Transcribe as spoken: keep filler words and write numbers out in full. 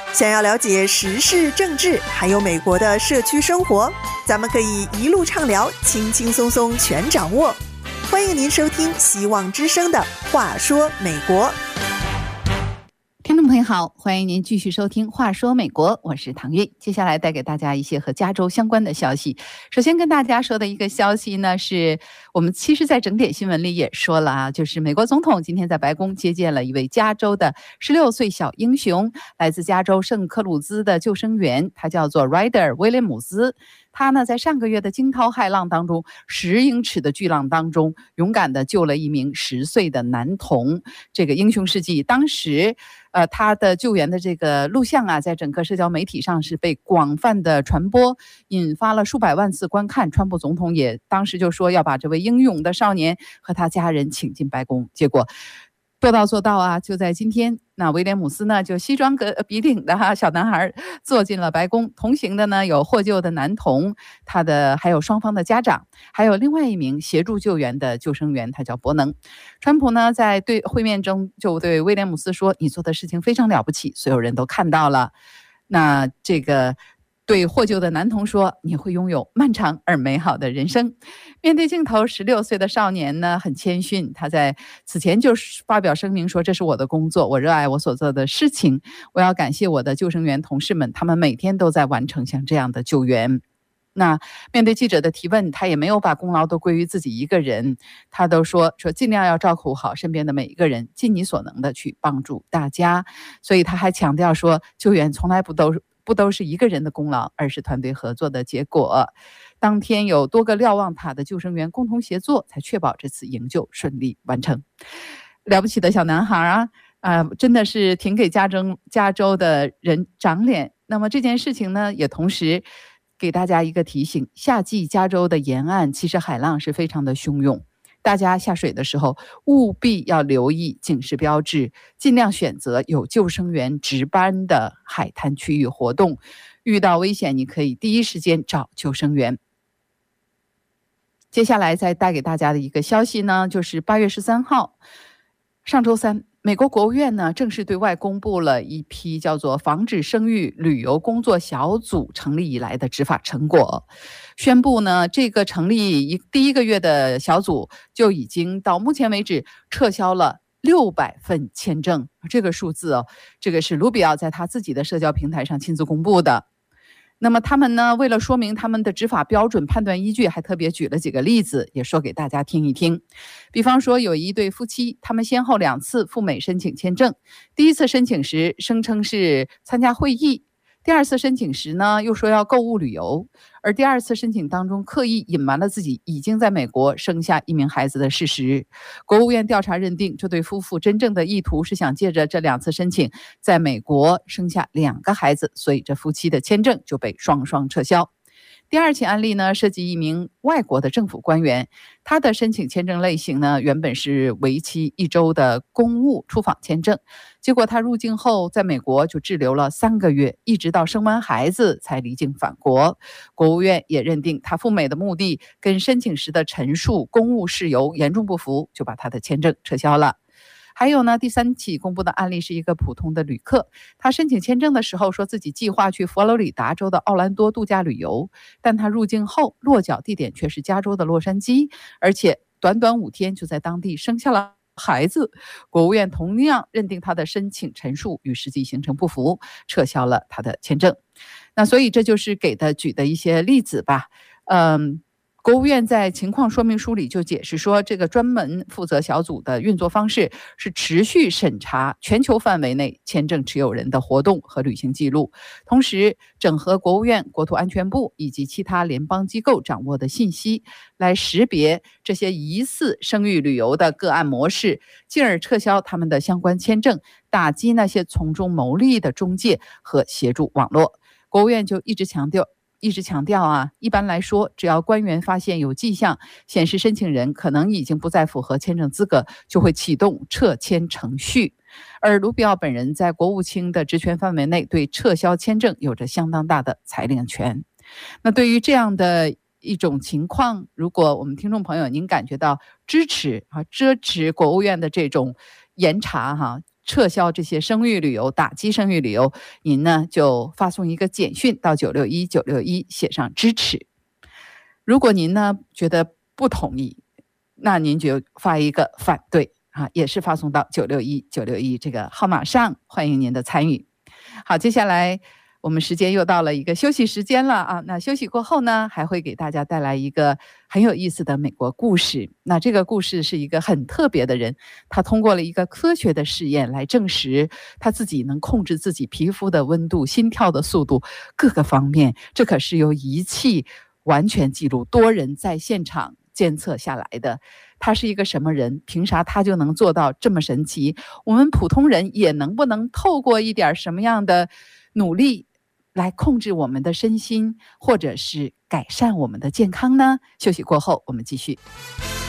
想要了解时事政治，还有美国的社区生活，咱们可以一路畅聊，轻轻松松全掌握。欢迎您收听希望之声的话说美国。 听众朋友好，欢迎您继续收听话说美国，我是唐韵。接下来带给大家一些和加州相关的消息。首先跟大家说的一个消息呢，是我们其实在整点新闻里也说了啊，就是美国总统今天在白宫接见了一位加州的十六岁小英雄，来自加州圣克鲁兹的救生员，他叫做 Ryder 威廉姆斯。他呢，在上个月的惊涛骇浪当中，十英尺的巨浪当中，勇敢地救了一名十岁的男童。这个英雄事迹，当时，呃，他的救援的这个录像啊，在整个社交媒体上是被广泛的传播，引发了数百万次观看。川普总统也当时就说要把这位英勇的少年和他家人请进白宫，结果说到做到啊！就在今天，那威廉姆斯呢，就西装革笔挺的哈小男孩坐进了白宫，同行的呢有获救的男童，他的还有双方的家长，还有另外一名协助救援的救生员，他叫伯能。川普呢在对会面中就对威廉姆斯说：“你做的事情非常了不起，所有人都看到了。”那这个。对获救的男童说：“你会拥有漫长而美好的人生。”面对镜头，十六岁的少年呢很谦逊，他在此前就发表声明说：“这是我的工作，我热爱我所做的事情，我要感谢我的救生员同事们，他们每天都在完成像这样的救援。”那面对记者的提问，他也没有把功劳都归于自己一个人，他都说说尽量要照顾好身边的每一个人，尽你所能的去帮助大家。所以他还强调说，救援从来不都是不都是一个人的功劳，而是团队合作的结果。当天有多个瞭望塔的救生员共同协作，才确保这次营救顺利完成。了不起的小男孩啊！啊、呃，真的是挺给加州加州的人长脸。那么这件事情呢，也同时给大家一个提醒：夏季加州的沿岸其实海浪是非常的汹涌。大家下水的时候务必要留意警示标志，尽量选择有救生员值班的海滩区域活动。遇到危险，你可以第一时间找救生员。接下来再带给大家的一个消息呢，就是八月十三号，上周三，美国国务院呢正式对外公布了一批叫做防止生育旅游工作小组成立以来的执法成果，宣布呢这个成立一第一个月的小组就已经到目前为止撤销了六百份签证。这个数字哦，这个是卢比奥在他自己的社交平台上亲自公布的。那么他们呢，为了说明他们的执法标准、判断依据，还特别举了几个例子，也说给大家听一听。比方说，有一对夫妻，他们先后两次赴美申请签证，第一次申请时声称是参加会议，第二次申请时呢，又说要购物旅游，而第二次申请当中刻意隐瞒了自己已经在美国生下一名孩子的事实。国务院调查认定，这对夫妇真正的意图是想借着这两次申请，在美国生下两个孩子，所以这夫妻的签证就被双双撤销。第二起案例呢，涉及一名外国的政府官员，他的申请签证类型呢，原本是为期一周的公务出访签证，结果他入境后在美国就滞留了三个月，一直到生完孩子才离境返国。国务院也认定他赴美的目的跟申请时的陈述公务事由严重不符，就把他的签证撤销了。还有呢，第三起公布的案例是一个普通的旅客，他申请签证的时候说自己计划去佛罗里达州的奥兰多度假旅游，但他入境后落脚地点却是加州的洛杉矶，而且短短五天就在当地生下了孩子。国务院同样认定他的申请陈述与实际行程不符，撤销了他的签证。那所以这就是给的举的一些例子吧。嗯。国务院在情况说明书里就解释说，这个专门负责小组的运作方式是持续审查全球范围内签证持有人的活动和旅行记录，同时整合国务院、国土安全部以及其他联邦机构掌握的信息，来识别这些疑似生育旅游的个案模式，进而撤销他们的相关签证，打击那些从中牟利的中介和协助网络。国务院就一直强调一直强调啊，一般来说，只要官员发现有迹象显示申请人可能已经不再符合签证资格，就会启动撤签程序。而卢比奥本人在国务卿的职权范围内，对撤销签证有着相当大的裁量权。那对于这样的一种情况，如果我们听众朋友您感觉到支持啊支持国务院的这种严查哈、啊。 撤销这些生育旅游，打击生育旅游，您呢就发送一个简讯到九六一九六一，写上支持。如果您呢觉得不同意，那您就发一个反对啊，也是发送到九六一九六一这个号码上，欢迎您的参与。好，接下来我们时间又到了一个休息时间了啊。那休息过后呢，还会给大家带来一个很有意思的美国故事。那这个故事是一个很特别的人，他通过了一个科学的试验来证实他自己能控制自己皮肤的温度、心跳的速度各个方面。这可是由仪器完全记录，多人在现场监测下来的。他是一个什么人？凭啥他就能做到这么神奇？我们普通人也能不能透过一点什么样的努力来控制我们的身心，或者是改善我们的健康呢？休息过后我们继续。